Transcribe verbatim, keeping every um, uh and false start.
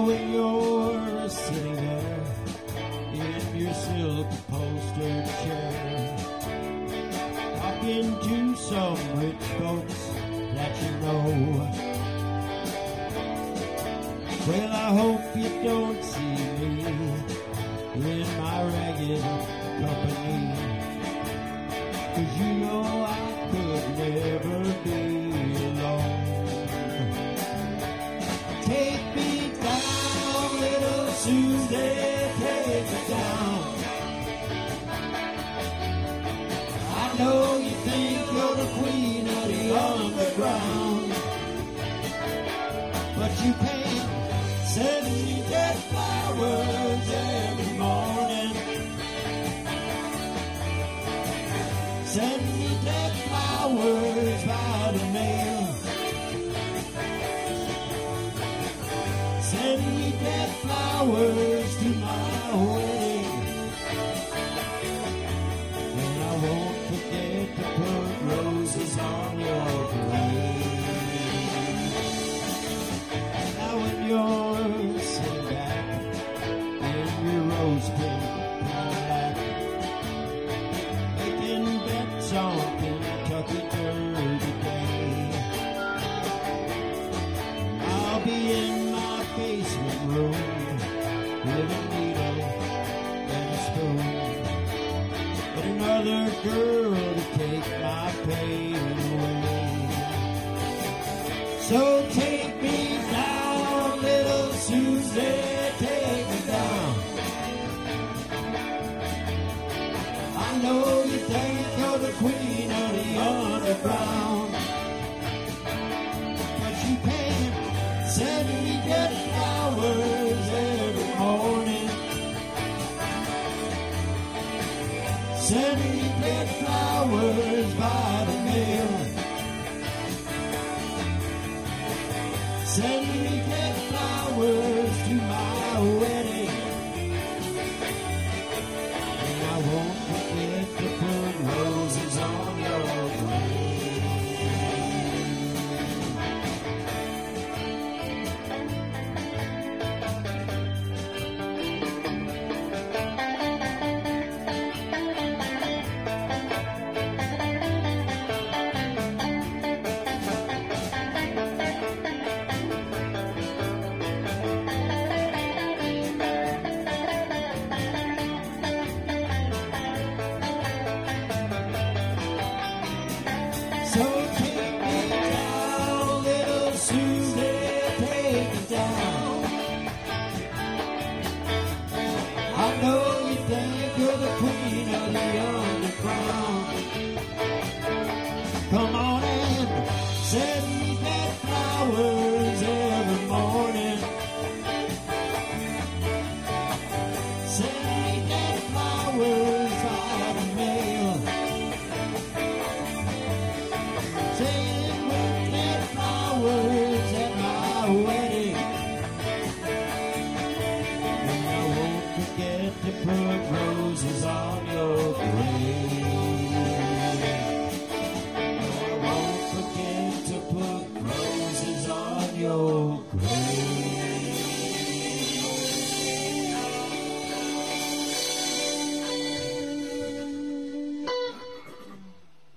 when you're sitting there in your silk upholstered chair, talking to some rich folks that you know, well, I hope you don't see me in my ragged company, 'cause you know I could never be alone. Take me down, little Susie, take me down. I know you think you're the queen of the underground, but you can't send me dead flowers every morning. Send me dead flowers by the mail. Send me dead flowers to my wedding, and I won't forget to put roses on your grave. Now when you're sitting back in your rose-pink Cadillac, making bets on Kentucky Derby Day, I'll be in my basement room with a needle and a spoon, but another girl to take my pain away. So take me down, little Susie, take me down. I know you think you're the queen of the underground, but you can't send me dead flowers every morning. Send me dead flowers by the mail. Send me dead flowers to my wedding, and I won't forget to put roses on your grave. So take me down, little Susie, take me down. I know you think you're the queen of the underground. Come on in, send me dead flowers every morning. Send me dead flowers by the mail. Send me dead flowers at my wedding, and I won't forget to put roses on your grave. I won't forget to put roses on your grave.